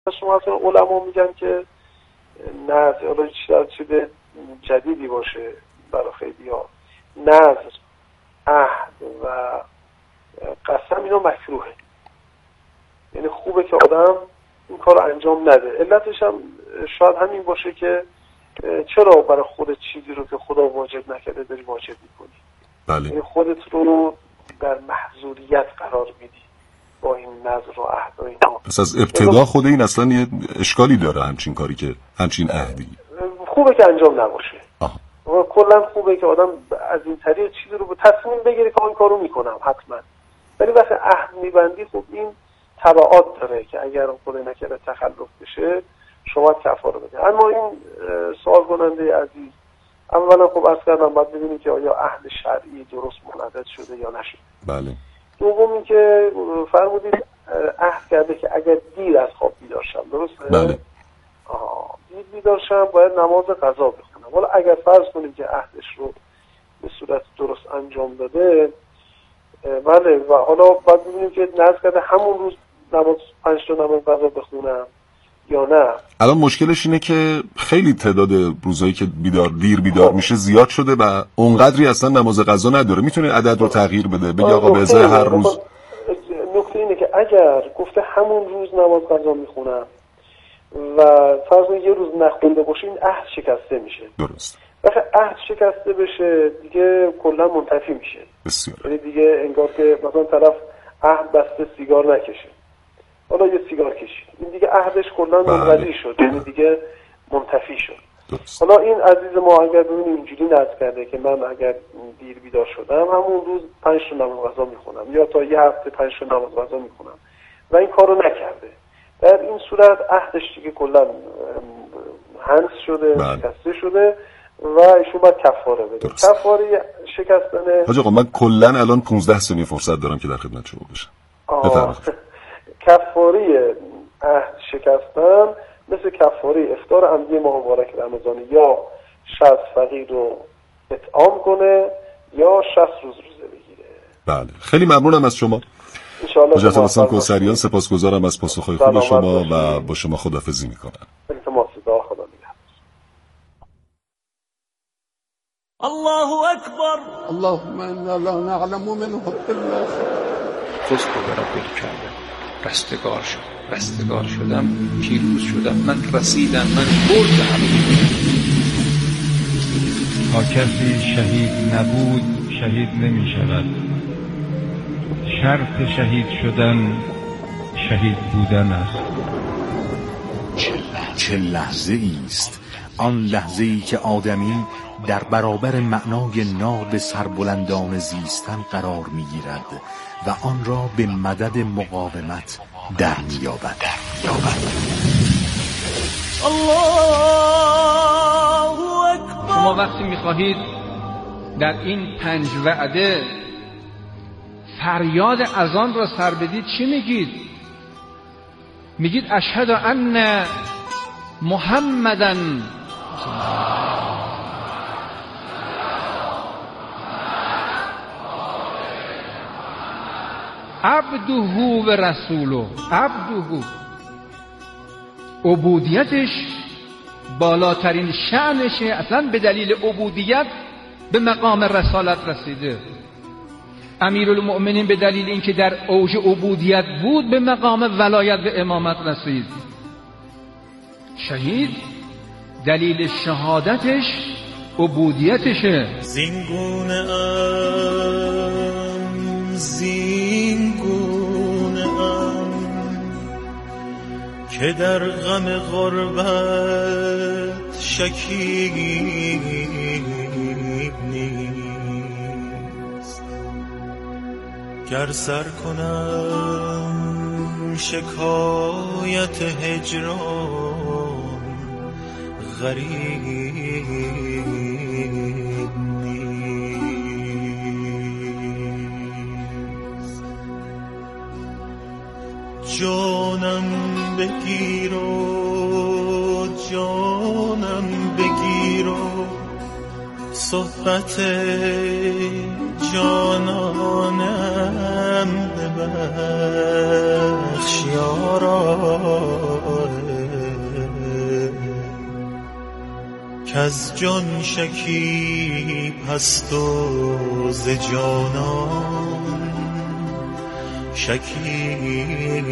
شما اصلا علما میگن که نذر حالا چیز جدیدی باشه برای خیلی‌ها، نذر، عهد و قسم اینا مکروهه. یعنی خوبه که آدم این کار رو انجام نده. علتش هم شاید همین باشه که چرا برای خودت چیزی رو که خدا واجب نکرده داری واجب میکنی. بله. یعنی خودت رو در محظوریت قرار میدی با این نذر و عهد و اینا. پس از ابتدا خود این اصلا یه اشکالی داره همچین کاری که همچین عهدی. خوبه که انجام نباشه. و کلا خوبه که آدم از این طریق چیزی رو به تصمیم بگیره که این کارو میکنم حتما. ولی وقتی عهد میبندی خب این تبعات داره که اگر خدا نکرده تخلف بشه شما کفاره بده. اما این سوال کننده عزیز اولا خب عرض کردم باید ببینیم که آیا عهد شرعی درست منعقد شده یا نشده. بله. دومی که فرمودید عهد کرده که اگر دیر از خواب بیدار شم، درسته؟ بله. دیر بیدار شم باید نماز قضا بخونم. حالا اگر فرض کنیم که عهدش رو به صورت درست انجام داده، بله، و حالا باید ببینیم که نذر کرده همون روز نماز 5 تا نماز قضا بخونم یا نه. الان مشکلش اینه که خیلی تعداد روزایی که دیر بیدار میشه زیاد شده و اونقدری اصلا نماز قضا نداره. میتونه عدد رو تغییر بده، بگه آقا به ازای هر روز. نکته اینه که اگر گفته همون روز نماز قضا میخونم و فرض کنید یه روز نخونده باشه این عهد شکسته میشه. درست. وقتی عهد شکسته بشه دیگه کلا منتفی میشه. بسیار. یعنی دیگه انگار که مثلا طرف عهد بسته سیگار نکشه، حالا یه سیگار کشید، این دیگه عهدش کلا منقضی شد، یعنی دیگه منتفی شد. درست. حالا این عزیز ما اگر ببینیم اینجوری نذر کرده که من اگر دیر بیدار شدم همون روز 5 تا نماز قضا میخونم یا تا یه هفته 5 تا نماز قضا میخونم و این کارو نکرده، در این صورت عهدش دیگه کلا هنس شده، شکسته شده و ایشون باید کفاره بده. کفاره شکستن. حاج آقا من کلا الان 15 ثانیه فرصت دارم که در خدمت شما باشم. بفرمایید. کفاره عهد شکستن مثل کفاره افطار عمدی ماه مبارک رمضان، یا 60 فقیر رو اطعام کنه یا 60 روز روزه بگیره. بله، خیلی ممنونم از شما. حضرت حسین کوثریان، سپاسگزارم از پاسخهای خوب شما و با شما خداحافظی میکنم. خدا نگهدار. الله اکبر. اللهم انا لا نعلم منه الا فزت برب الکعبه. رستگار شدم، پیروز شدم، من رسیدم، من بردم. تا کسی شهید نبود شهید نمی شود. شرط شهید شدن شهید بودن است. چه لحظه ایست آن لحظه ای که آدمی در برابر معنای ناب سربلندان زیستن قرار میگیرد و آن را به مدد مقاومت در می‌یابد. شما وقتی می‌خواهید در این 5 وعده فریاد اذان را سر بدید چی میگید؟ میگید اشهد ان محمدن عبده و رسوله. عبده عبودیتش بالاترین شأنشه، اصلا به دلیل عبودیت به مقام رسالت رسیده. امیرالمؤمنین به دلیل اینکه در اوج عبودیت بود به مقام ولایت و امامت رسید. شهید دلیل شهادتش عبودیتشه. زینگونه که در غم غربت شکیب نیست. گر سر کنم شکایت هجران غریب نیست. جانم بگیر و جانم بگیر و صحبت جانانم ببخش یارا. کز جان شکیب هست و ز جانان شکیب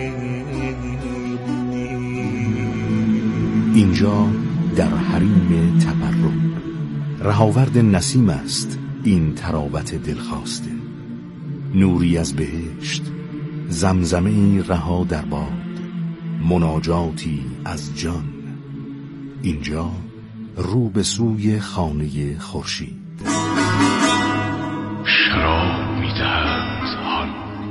نیست. اینجا در حریم تقرب رهاورد نسیم است این تراوت دلخواسته، نوری از بهشت، زمزمه‌ای رها در باد، مناجاتی از جان. اینجا رو به سوی خانه خورشید. شراب می‌دهند حال،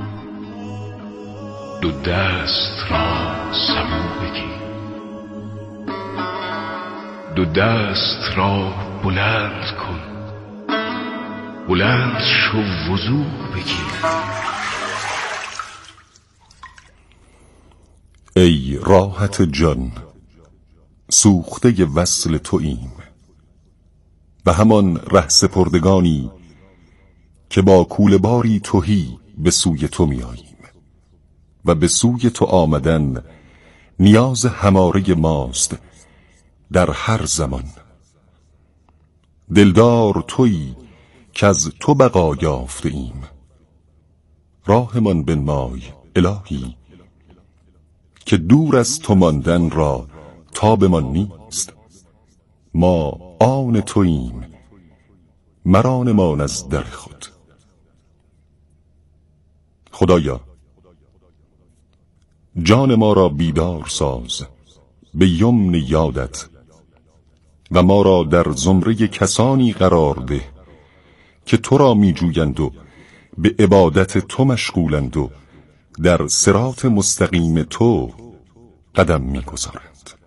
دو دست را سبو بگیر، دو دست را بلند کن، بلند شو وضو بگیر. ای راحت جان، سوخته وصل توییم، به همان ره سپردگانی که با کوله باری تهی به سوی تو می آییم و به سوی تو آمدن نیاز هماره ماست در هر زمان. دلدار تویی که از تو بقا یافته ایم، راهمان بنمای الهی که دور از تو ماندن را تابمان نیست. ما آن توییم، مرانمان از در خود. خدایا جان ما را بیدار ساز به یمن یادت و ما را در زمره کسانی قرار ده که تو را می جویند و به عبادت تو مشغولند و در صراط مستقیم تو قدم می گذارند.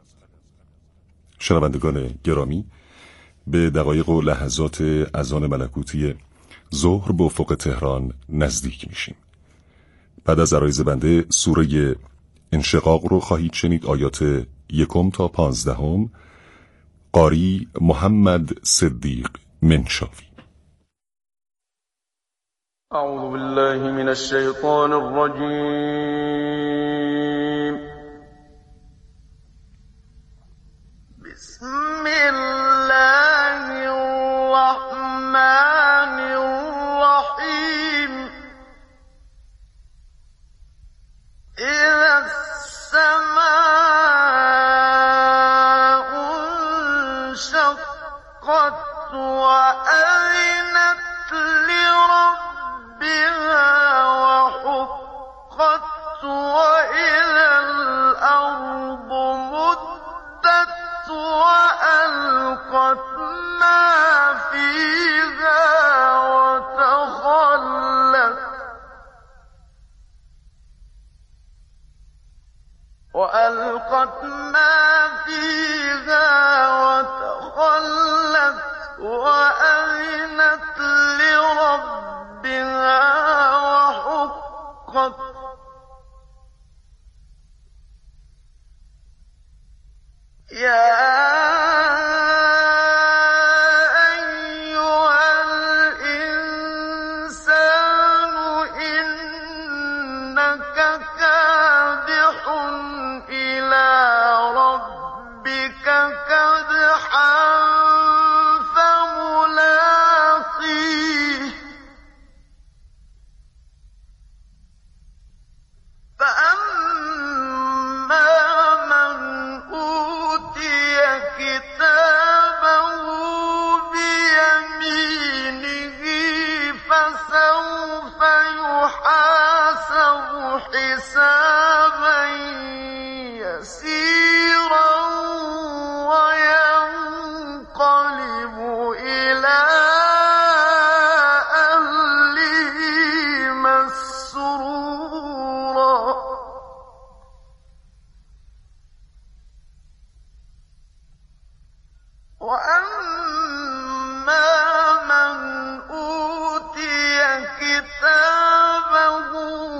شنوندگان گرامی، به دقایق و لحظات اذان ملکوتی ظهر به افق تهران نزدیک میشیم. بعد از عرایض بنده سوره انشقاق رو خواهید شنید، آیات 1 تا 15. قاری محمد صدیق منشاوی. اعوذ بالله من الشیطان الرجیم. بسم الله الرحمن الرحیم. اذا السماء انشقت وأذنت لربها وحقت وإذا الأرض مدت وألقت ما فيها وتخلت وأذنت لربها وحقت. يا أيها الإنسان إنك كادح إلى ربك كدحا فملاقيه. فأما من أوتي كتابه بيمينه فسوف يحاسب حسابا يسيرا وينقلب إلى أهله مسرورا. وأما من أوتي كتابه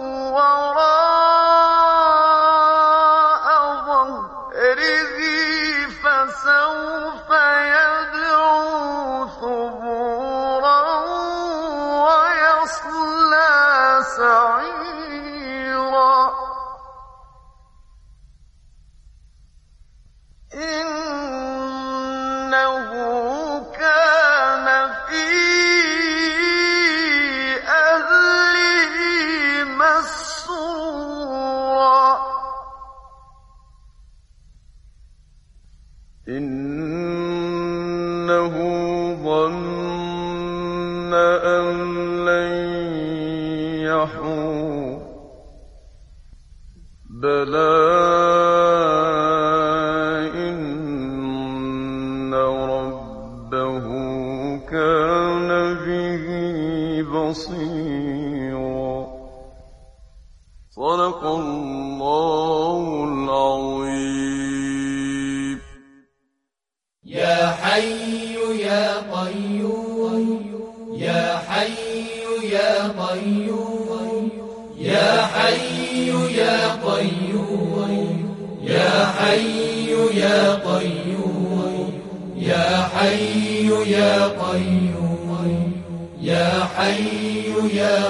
وراء ظهره فسوف يدعو ثبورا ويصلى سعيرا. إنه إنه ظن أن لن يحور بلى إن ربه كان به بصيرا. صدق الله العظيم. يا حي يا قيوم يا حي يا قيوم يا حي يا قيوم يا حي يا قيوم يا حي يا قيوم يا حي يا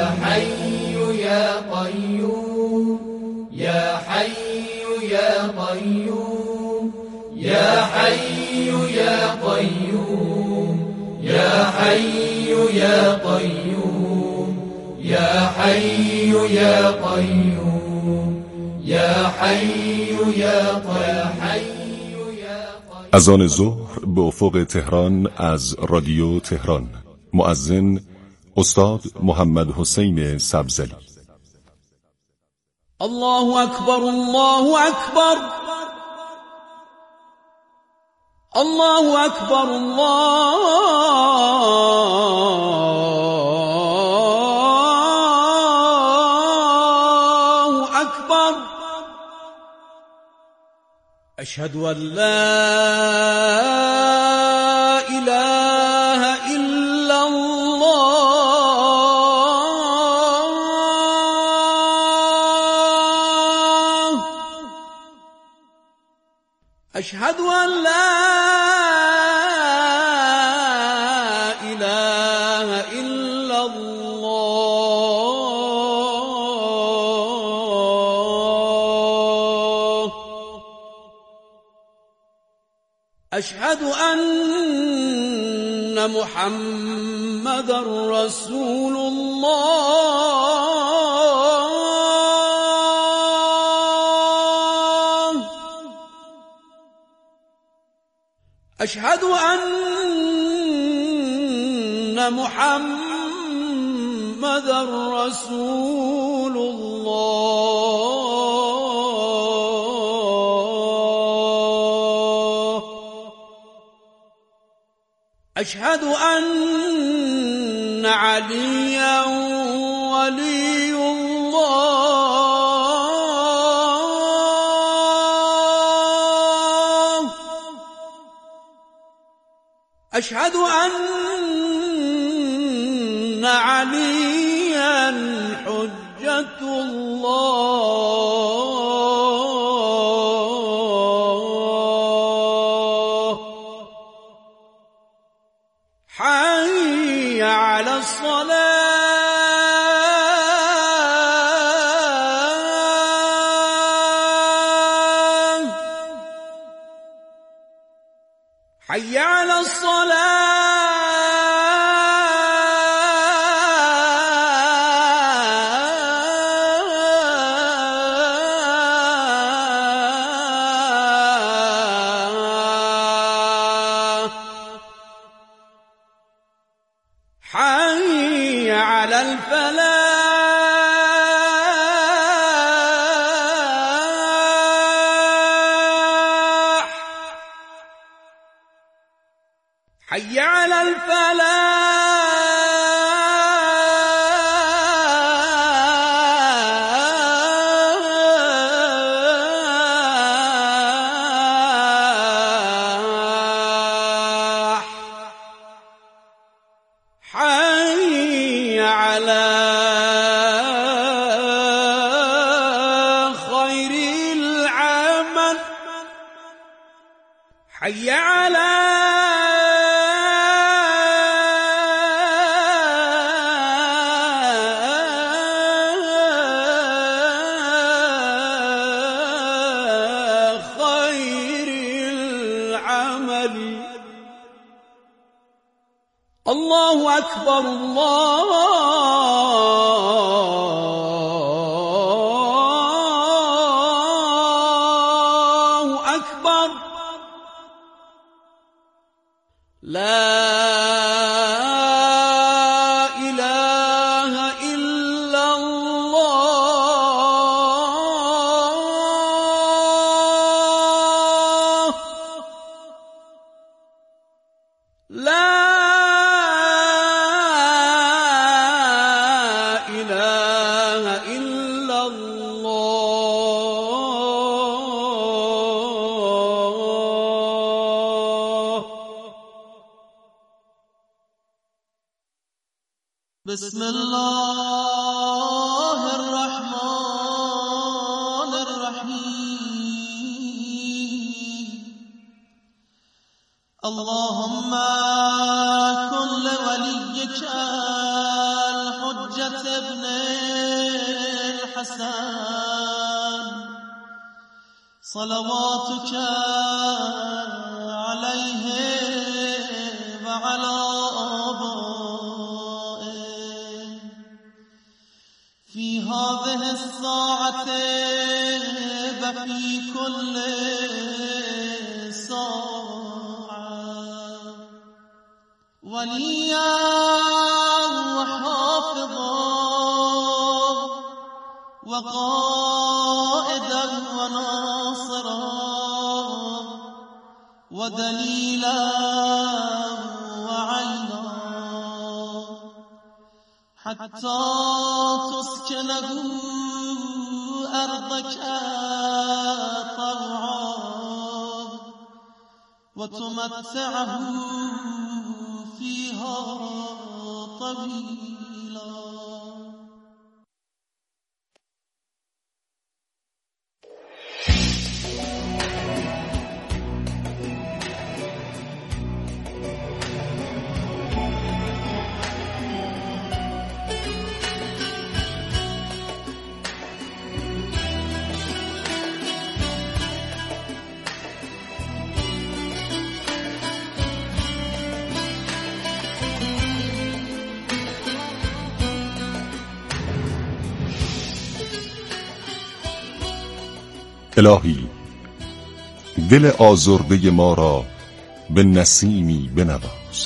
قيوم يا حي يا قيوم يا حي يا قيوم يا حي يا قيوم يا حي يا قيوم يا حي يا قيوم. اذان ظهر به افق تهران از رادیو تهران. مؤذن استاد محمد حسین سبزلی. الله اکبر الله اکبر الله اکبر الله اکبر. اشهد ان لا اله الا الله. اشهد ان لا اله الا الله. اشهد ان محمدا رسول الله. اشهد ان محمدا رسول الله. اشهد ان عليا ولي الله. اشهد ان عليا حجة الله. حي على الصلاة. حي على الصلاة. حي على الفلاح. حي على الفلاح. حي على خير العمل. حي على خير العمل. الله أكبر الله أكبر لا إله إلا الله لا إله إلا الله بسم الله الرحمن الرحيم اللهم كن لوليك الحجة ابن الحسن صلواتك عليه وعلى في هذه الساعة وفي كل ساعة وليا وحافظا وقائدا وناصرا ودليلا وعينا حتى تسكنه أرضك طوعا وتمتعه فيها طويلا الهی دل آزرده ما را به نسیمی بنواز.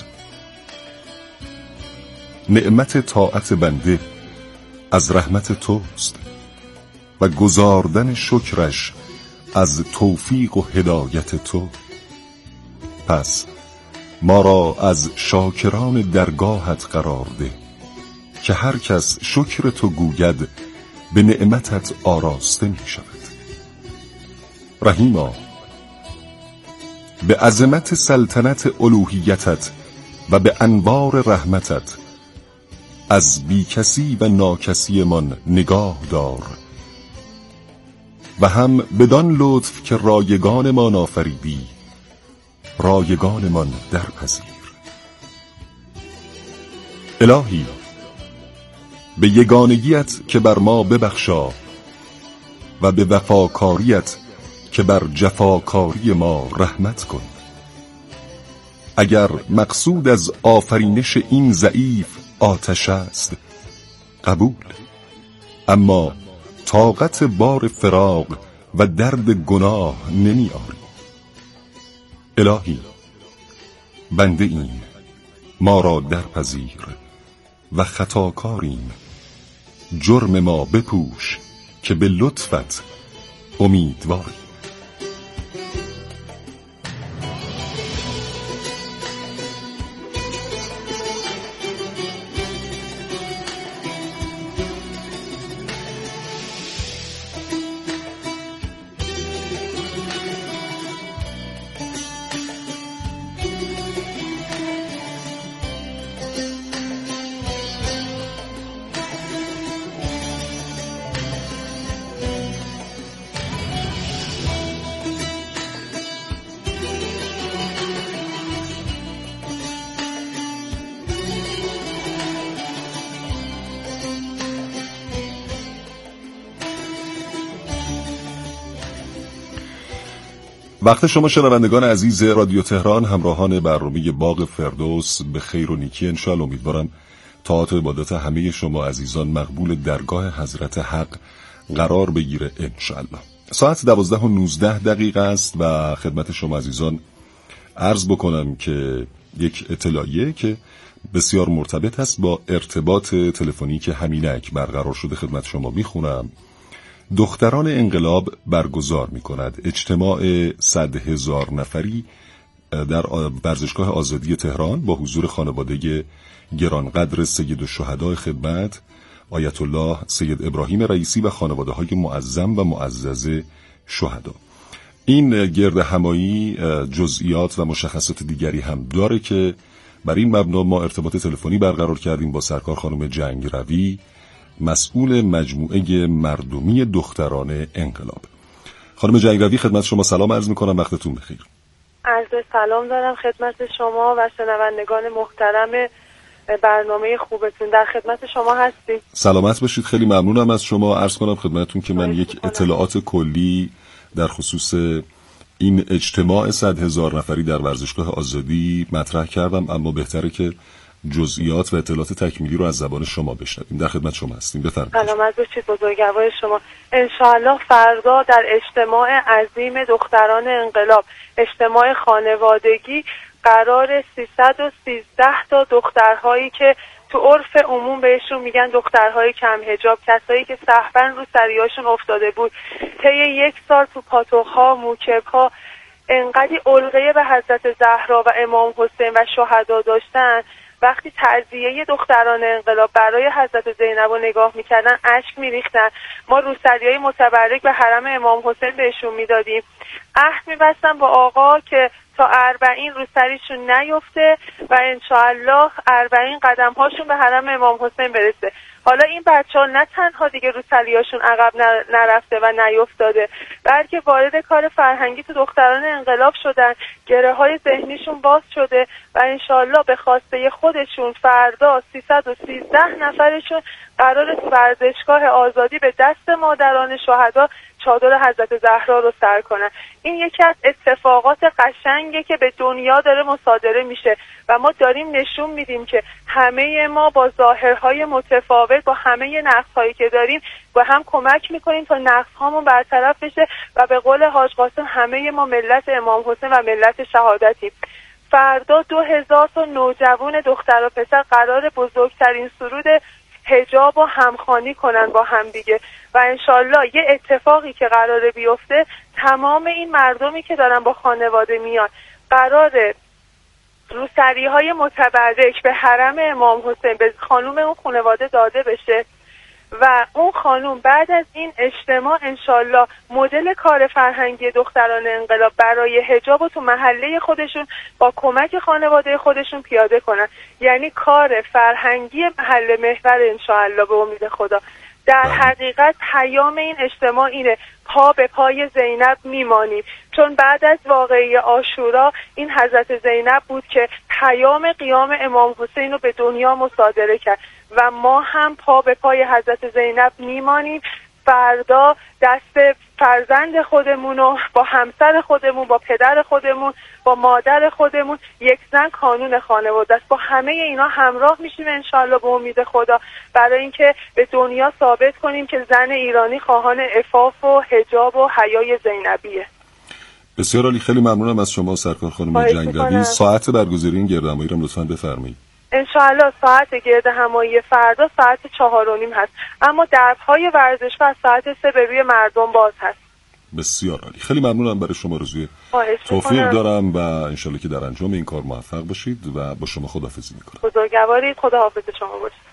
نعمت طاعت بنده از رحمت توست و گزاردن شکرش از توفیق و هدایت تو. پس ما را از شاکران درگاهت قرار ده که هر کس شکر تو گوید به نعمتت آراسته می شود. رحیما به عظمت سلطنت الوهیتت و به انوار رحمتت از بیکسی و ناکسی من نگاه دار و هم بدان لطف که رایگان ما آفریدی رایگان من درپذیر. الهی به یگانگیت که بر ما ببخشا و به وفاکاریت که بر جفاکاری ما رحمت کن. اگر مقصود از آفرینش این ضعیف آتش است قبول، اما طاقت بار فراق و درد گناه نمی آری. الهی بنده این ما را درپذیر و خطاکاریم، جرم ما بپوش که به لطفت امیدواری. وقت شما شنوندگان عزیز رادیو تهران، همراهان برنامه باغ فردوس به خیر و نیکی انشاءالله. امیدوارم طاعت و عبادت همه شما عزیزان مقبول درگاه حضرت حق قرار بگیره انشاءالله. ساعت 12:19 است و خدمت شما عزیزان عرض بکنم که یک اطلاعیه که بسیار مرتبط است با ارتباط تلفنی که همینک برقرار شده خدمت شما میخونم. دختران انقلاب برگزار میکند اجتماع 100,000 نفری در ورزشگاه آزادی تهران با حضور خانواده گرانقدر سید الشهداء خدمت آیت الله سید ابراهیم رئیسی و خانواده های معظم و معزز شهدا. این گرد همایی جزئیات و مشخصات دیگری هم داره که برای این مبنا ما ارتباط تلفنی برقرار کردیم با سرکار خانم جنگروی، مسئول مجموعه مردمی دختران انقلاب. خانم جنگروی خدمت شما سلام عرض میکنم، وقتتون بخیر. عرض سلام دارم خدمت شما و شنوندگان محترم برنامه خوبتون. در خدمت شما هستیم. سلامت باشید، خیلی ممنونم از شما. عرض کنم خدمتتون که من یک اطلاعات کلی در خصوص این اجتماع 100,000 نفری در ورزشگاه آزادی مطرح کردم، اما بهتره که جزئیات و اطلاعات تکمیلی رو از زبان شما بشنویم. در خدمت شما هستیم، بفرمایید. سلامت باشید بزرگوار شما. انشاءالله فردا در اجتماع عظیم دختران انقلاب، اجتماع خانوادگی، قرار 313 تا دخترهایی که تو عرف عموم بهشون میگن دخترهای کم حجاب، کسایی که سهواً رو سریاشون افتاده بود، طی 1 سال تو پاتوق‌ها، موکب‌ها انقدی علقه به حضرت زهرا و امام حسین و شهدا داشتن، وقتی تعزیه دختران انقلاب برای حضرت زینب رو نگاه میکردن اشک میریختن. ما روسریای متبرک به حرم امام حسین بهشون میدادیم، عهد میبستن با آقا که تا 40 روسریشون نیفته و انشاءالله 40 قدم هاشون به حرم امام حسین برسه. حالا این بچه‌ها نه تنها دیگه روسریاشون عقب نرفته و نیفتاده، بلکه وارد کار فرهنگی تو دختران انقلاب شدن، گره‌های ذهنیشون باز شده و انشاءالله به خواسته خودشون فردا 313 نفرشون قرار تو ورزشگاه آزادی به دست مادران شهدا چادر حضرت زهرا رو سر کنن. این یکی از اتفاقات قشنگه که به دنیا داره مصادره میشه و ما داریم نشون میدیم که همه ما با ظاهرهای متفاوت، با همه نقص‌هایی که داریم، با هم کمک میکنیم تا نقص‌هامون برطرف بشه و به قول حاج قاسم همه ما ملت امام حسین و ملت شهادتیم. فردا 2000 تا نوجوان دختر و پسر قرار بزرگترین سرود حجاب و همخوانی کنن با هم دیگه و انشالله یه اتفاقی که قراره بیفته، تمام این مردمی که دارن با خانواده میان قراره روسری‌های متبرک به حرم امام حسین به خانوم اون خانواده داده بشه و اون خانوم بعد از این اجتماع انشالله مدل کار فرهنگی دختران انقلاب برای حجاب و تو محله خودشون با کمک خانواده خودشون پیاده کنن. یعنی کار فرهنگی محل محور انشالله به امید خدا. در حقیقت پیام این اجتماع اینه، پا به پای زینب میمانیم، چون بعد از واقعه عاشورا این حضرت زینب بود که پیام قیام امام حسین رو به دنیا مصادره کرد و ما هم پا به پای حضرت زینب میمانیم. فردا دست فرزند خودمون رو با همسر خودمون، با پدر خودمون، با مادر خودمون، یک زن کانون خانواده است، با همه اینا همراه میشیم انشالله به امید خدا، برای اینکه به دنیا ثابت کنیم که زن ایرانی خواهان عفاف و حجاب و حیای زینبیه. بسیار عالی، خیلی ممنونم از شما سرکار خانم جنگروی. ساعت برگزاری این گردهمایی رو لطفاً بفرمایید. انشاءالله ساعت گرد همایی فردا ساعت 4:30 هست، اما درهای ورزشگاه از ساعت 3 به روی مردم باز هست. بسیار عالی، خیلی ممنونم. برای شما روزی توفیق دارم و انشالله که در انجام این کار موفق باشید و با شما خداحافظی میکنم. بزرگوارید، خداحافظ شما باشید.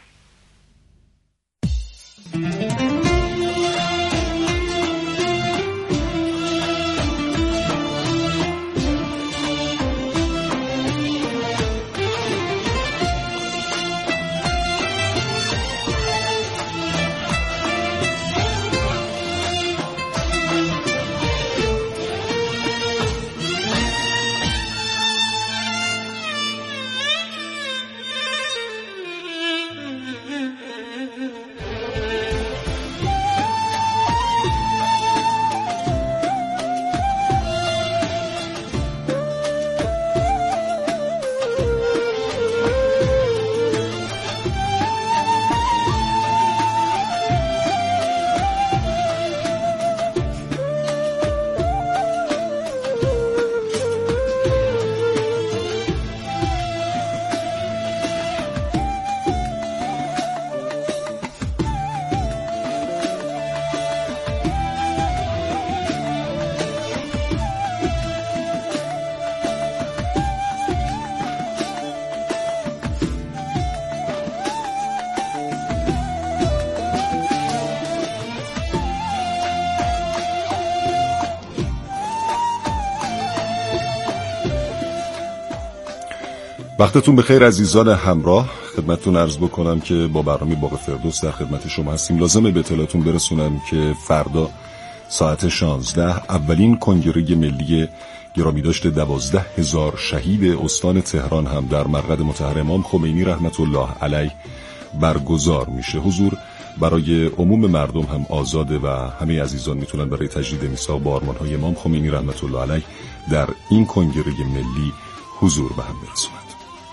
وقتتون بخیر عزیزان همراه. خدمتتون عرض بکنم که با برنامه باغ فردوس در خدمت شما هستیم. لازمه به اطلاعتون برسونم که فردا ساعت 16 اولین کنگره ملی گرامی داشته 12,000 شهید استان تهران هم در مرقد مطهر امام خمینی رحمت الله علیه برگزار میشه. حضور برای عموم مردم هم آزاده و همه عزیزان میتونن برای تجدید میثاق با آرمان‌های امام خمینی رحمت الله علیه در این کنگره ملی حضور به هم برسونند.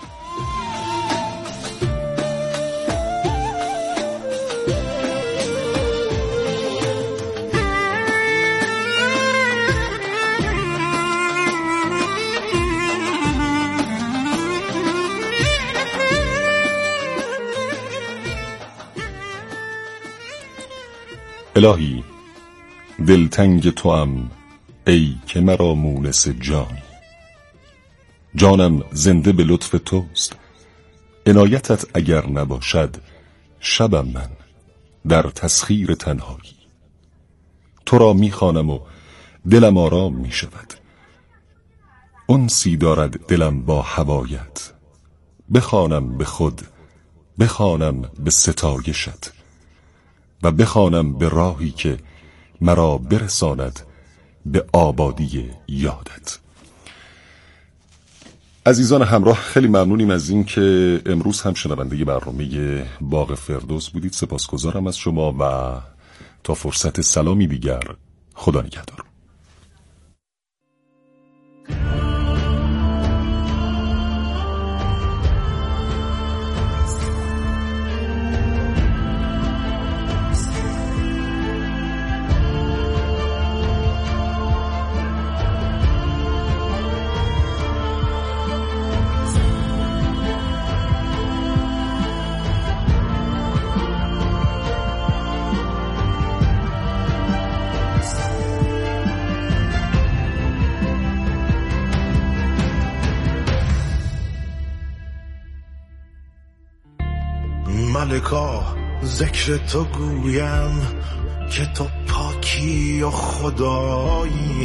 الهی دلتنگ توام ای که مرا مونس جانی، جانم زنده به لطف توست، عنایتت اگر نباشد شبم من در تسخیر تنهایی. تو را میخوانم و دلم آرام میشود، انسی دارد دلم با هوایت، بخوانم به خود بخوانم به ستایشت و بخوانم به راهی که مرا برساند به آبادی یادت. عزیزان همراه، خیلی ممنونیم از این که امروز هم شنونده برنامه باغ فردوس بودید. سپاسگزارم از شما و تا فرصت سلامی دیگر، خدا نگهدار. ملکا ذکر تو گویم که تو پاکی و خدایی،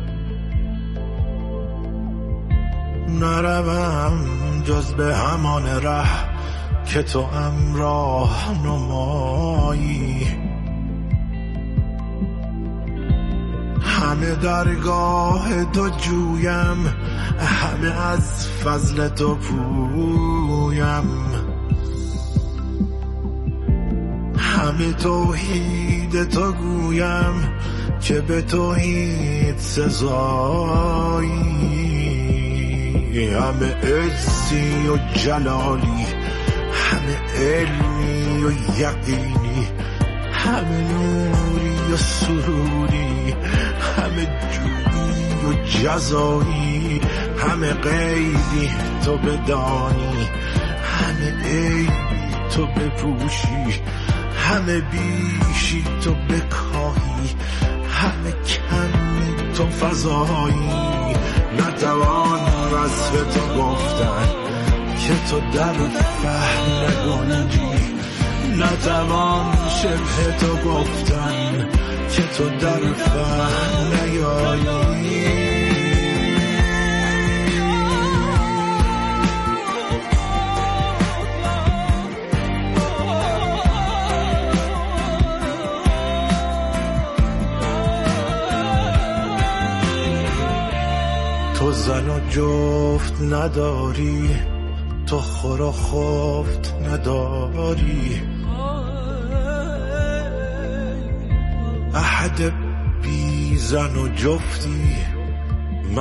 نروم جز به همان ره که تو راه نمایی. همه درگاه تو جویم، همه از فضل تو پویم، همه توحید تو گویم که به توحید سزایی. همه عزی و جلالی، همه علمی و یقینی، همه نوری و سروری، همه جویی و جزایی، همه غیبی تو بدانی، همه عیبی تو بپوشی، همه بیشی تو بکاهی، همه کمی تو فضایی. نتوان وصف تو گفتن که تو در فهم نگنجی، نتوان شبه تو گفتن که تو در فهم نیایی. تو زن و جفت نداری، تو خور و خفت نداری، احد بی زن و جفتی